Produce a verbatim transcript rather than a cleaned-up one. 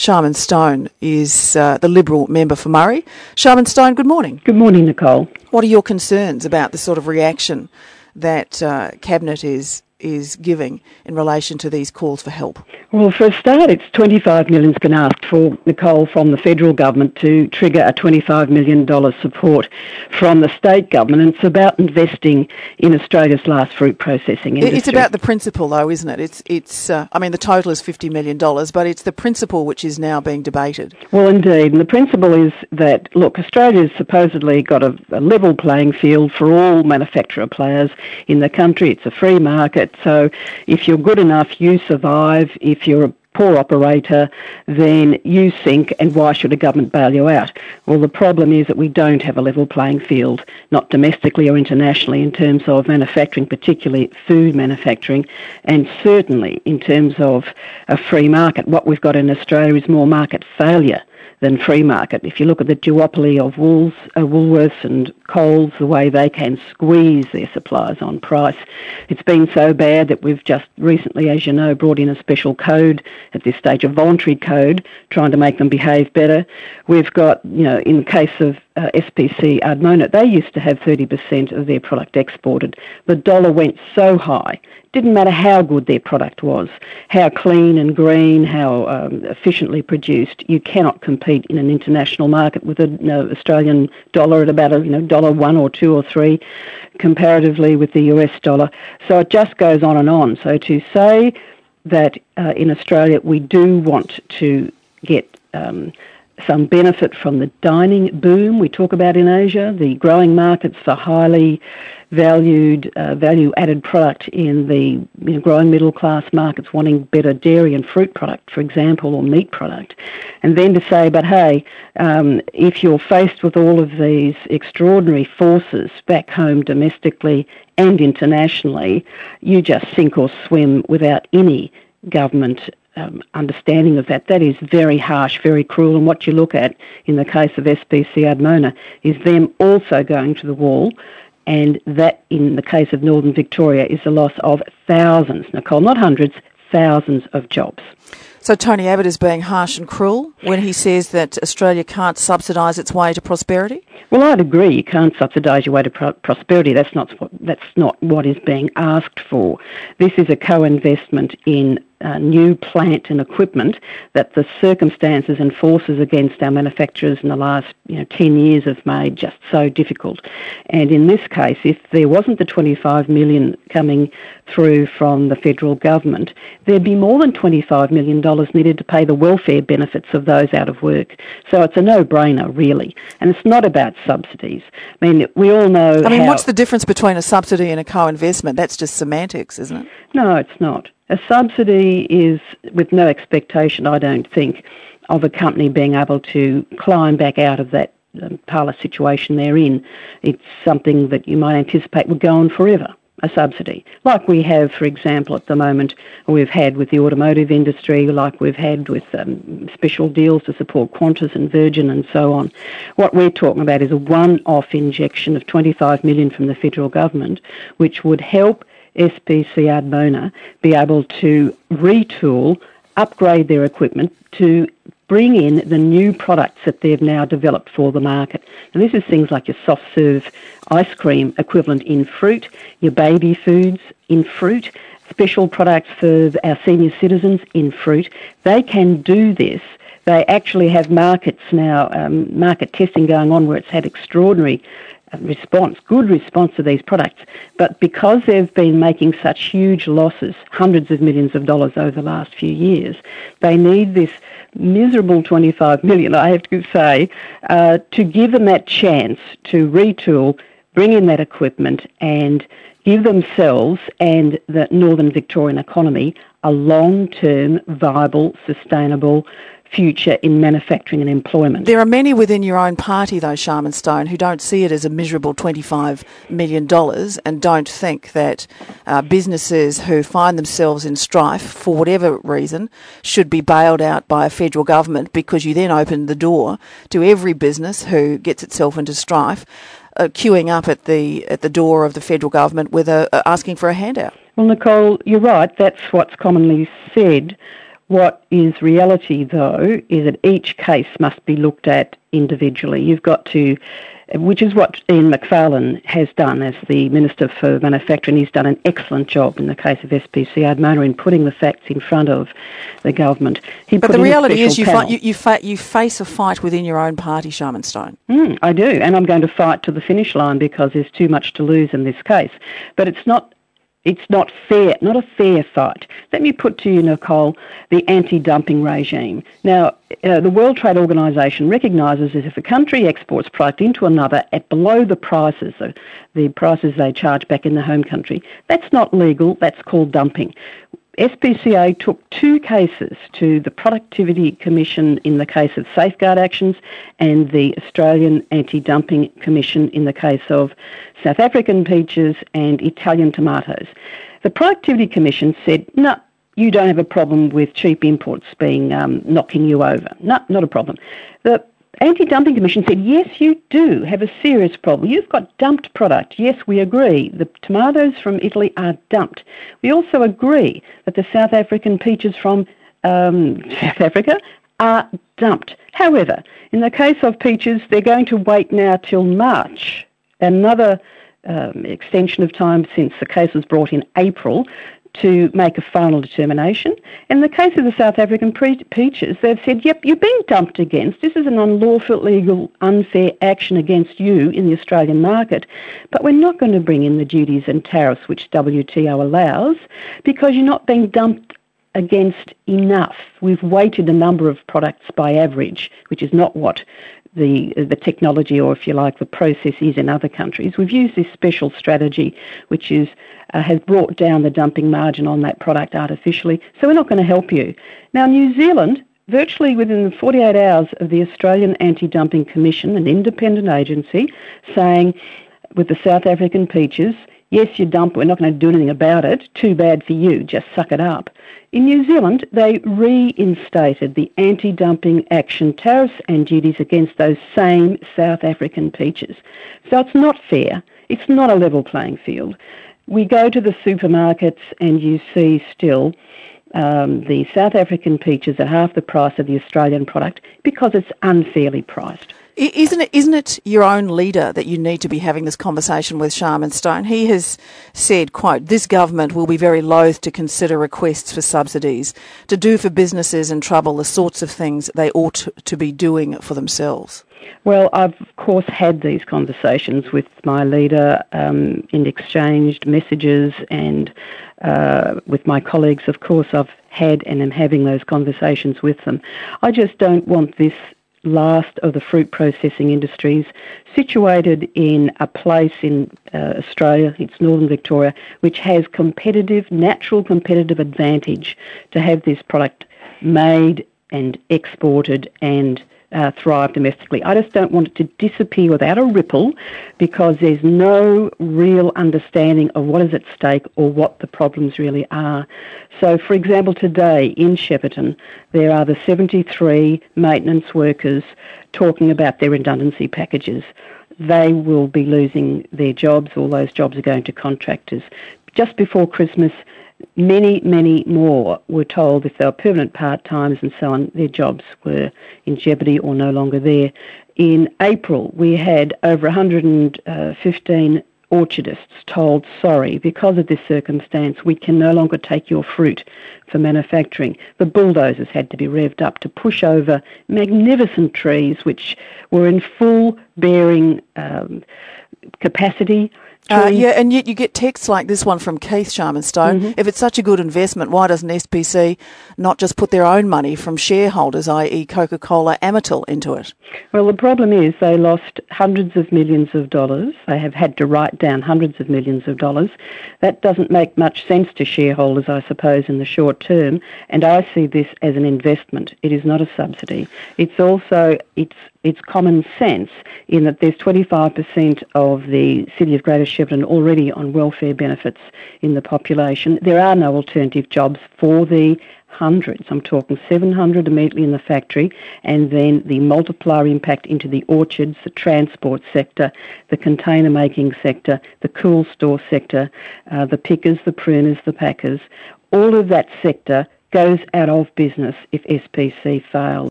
Sharman Stone is uh, the Liberal member for Murray. Sharman Stone, good morning. Good morning, Nicole. What are your concerns about the sort of reaction that uh, Cabinet is is giving in relation to these calls for help? Well, for a start, it's twenty-five million dollars been asked for, Nicole, from the federal government to trigger a twenty-five million dollars support from the state government, and it's about investing in Australia's last fruit processing industry. It's about the principle, though, isn't it? It's, it's. Uh, I mean, the total is fifty million dollars, but it's the principle which is now being debated. Well, indeed, and the principle is that, look, Australia's supposedly got a, a level playing field for all manufacturer players in the country. It's a free market. So if you're good enough, you survive. If you're a poor operator, then you sink, and why should a government bail you out? Well, the problem is that we don't have a level playing field, not domestically or internationally, in terms of manufacturing, particularly food manufacturing, and certainly in terms of a free market. What we've got in Australia is more market failure than free market. If you look at the duopoly of Wool's, uh, Woolworths and Coles, the way they can squeeze their suppliers on price, it's been so bad that we've just recently, as you know, brought in a special code at this stage, a voluntary code, trying to make them behave better. We've got, you know, in the case of uh, S P C Ardmona, they used to have thirty percent of their product exported. The dollar went so high, didn't matter how good their product was, how clean and green, how um, efficiently produced. You cannot compete in an international market with an you know, Australian dollar at about a you know dollar one or two or three, comparatively with the U S dollar. So it just goes on and on. So to say that uh, in Australia we do want to get um, some benefit from the dining boom we talk about in Asia, the growing markets for highly valued, uh, value-added product in the you know, growing middle-class markets wanting better dairy and fruit product, for example, or meat product. And then to say, but hey, um, if you're faced with all of these extraordinary forces back home domestically and internationally, you just sink or swim without any government Um, understanding of that. That is very harsh, very cruel, and what you look at in the case of S P C Ardmona is them also going to the wall, and that in the case of Northern Victoria is the loss of thousands, Nicole, not hundreds, thousands of jobs. So Tony Abbott is being harsh and cruel when he says that Australia can't subsidise its way to prosperity? Well, I'd agree. You can't subsidise your way to pro- prosperity. That's not what, that's not what is being asked for. This is a co-investment in uh, new plant and equipment that the circumstances and forces against our manufacturers in the last you know, ten years have made just so difficult. And in this case, if there wasn't the twenty-five million dollars coming through from the federal government, there'd be more than twenty-five million dollars needed to pay the welfare benefits of those out of work. So it's a no-brainer, really. And it's not about subsidies. I mean, we all know I mean, how... what's the difference between a subsidy and a co-investment? That's just semantics, isn't it? No, it's not. A subsidy is with no expectation, I don't think, of a company being able to climb back out of that um, parlous situation they're in. It's something that you might anticipate would go on forever, a subsidy, like we have, for example, at the moment, we've had with the automotive industry, like we've had with um, special deals to support Qantas and Virgin and so on. What we're talking about is a one-off injection of twenty-five million dollars from the federal government, which would help S P C Ardmona be able to retool, upgrade their equipment to bring in the new products that they've now developed for the market. And this is things like your soft serve ice cream equivalent in fruit, your baby foods in fruit, special products for our senior citizens in fruit. They can do this. They actually have markets now, um, market testing going on where it's had extraordinary response, good response to these products. But because they've been making such huge losses, hundreds of millions of dollars over the last few years, they need this miserable twenty-five million dollars, I have to say, uh, to give them that chance to retool, bring in that equipment and give themselves and the Northern Victorian economy a long-term, viable, sustainable future in manufacturing and employment. There are many within your own party, though, Sharman Stone, who don't see it as a miserable twenty-five million dollars and don't think that uh, businesses who find themselves in strife, for whatever reason, should be bailed out by a federal government, because you then open the door to every business who gets itself into strife uh, queuing up at the at the door of the federal government with a, uh, asking for a handout. Well, Nicole, you're right. That's what's commonly said. what is reality, though, is that each case must be looked at individually. You've got to, which is what Ian Macfarlane has done as the Minister for Manufacturing. He's done an excellent job in the case of S P C Ardmona in putting the facts in front of the government. He but put the reality is you, fi- you, you, fa- you face a fight within your own party, Sharman Stone. Mm, I do, and I'm going to fight to the finish line because there's too much to lose in this case. But it's not It's not fair, not a fair fight. Let me put to you, Nicole, the anti-dumping regime. Now, uh, the World Trade Organisation recognises that if a country exports product into another at below the prices, uh, the prices they charge back in the home country, that's not legal, that's called dumping. S P C A took two cases to the Productivity Commission in the case of safeguard actions and the Australian Anti-Dumping Commission in the case of South African peaches and Italian tomatoes. The Productivity Commission said, no, you don't have a problem with cheap imports being um, knocking you over. No, not a problem. The Anti-Dumping Commission said, yes, you do have a serious problem. You've got dumped product. Yes, we agree. The tomatoes from Italy are dumped. We also agree that the South African peaches from um, South Africa are dumped. However, in the case of peaches, they're going to wait now till March, another um, extension of time since the case was brought in April, to make a final determination. In the case of the South African pre- peaches, they've said, yep, you're being dumped against. This is an unlawful, illegal, unfair action against you in the Australian market, but we're not going to bring in the duties and tariffs which W T O allows because you're not being dumped against enough. We've weighted a number of products by average, which is not what the the technology or, if you like, the process is in other countries. We've used this special strategy, which is uh, has brought down the dumping margin on that product artificially, so we're not going to help you. Now, New Zealand, virtually within forty-eight hours of the Australian Anti-Dumping Commission, an independent agency, saying with the South African peaches, yes, you dump, we're not going to do anything about it, too bad for you, just suck it up. In New Zealand, they reinstated the anti-dumping action tariffs and duties against those same South African peaches. So it's not fair. It's not a level playing field. We go to the supermarkets and you see still um, the South African peaches at half the price of the Australian product because it's unfairly priced. Isn't it, isn't it your own leader that you need to be having this conversation with, Sharman Stone? He has said, quote, this government will be very loath to consider requests for subsidies to do for businesses in trouble the sorts of things they ought to be doing for themselves. Well, I've, of course, had these conversations with my leader um, and exchanged messages, and uh, with my colleagues, of course, I've had and am having those conversations with them. I just don't want this last of the fruit processing industries situated in a place in uh, Australia, it's northern Victoria, which has competitive, natural competitive advantage to have this product made and exported and uh, thrive domestically. I just don't want it to disappear without a ripple because there's no real understanding of what is at stake or what the problems really are. So, for example, today in Shepparton, there are the seventy-three maintenance workers talking about their redundancy packages. They will be losing their jobs. All those jobs are going to contractors. Just before Christmas, many, many more were told if they were permanent part-timers and so on, their jobs were in jeopardy or no longer there. In April, we had over one hundred fifteen orchardists told, sorry, because of this circumstance, we can no longer take your fruit for manufacturing. The bulldozers had to be revved up to push over magnificent trees which were in full bearing um, capacity. Uh, yeah, and yet you get texts like this one from Keith, Sharman Stone. Mm-hmm. If it's such a good investment, why doesn't S P C not just put their own money from shareholders, that is. Coca-Cola, Amatil, into it? Well, the problem is they lost hundreds of millions of dollars. They have had to write down hundreds of millions of dollars. That doesn't make much sense to shareholders, I suppose, in the short term, and I see this as an investment. It is not a subsidy. It's also, it's It's common sense in that there's twenty-five percent of the city of Greater Shepparton already on welfare benefits in the population. There are no alternative jobs for the hundreds. I'm talking seven hundred immediately in the factory, and then the multiplier impact into the orchards, the transport sector, the container making sector, the cool store sector, uh, the pickers, the pruners, the packers. All of that sector goes out of business if S P C fails.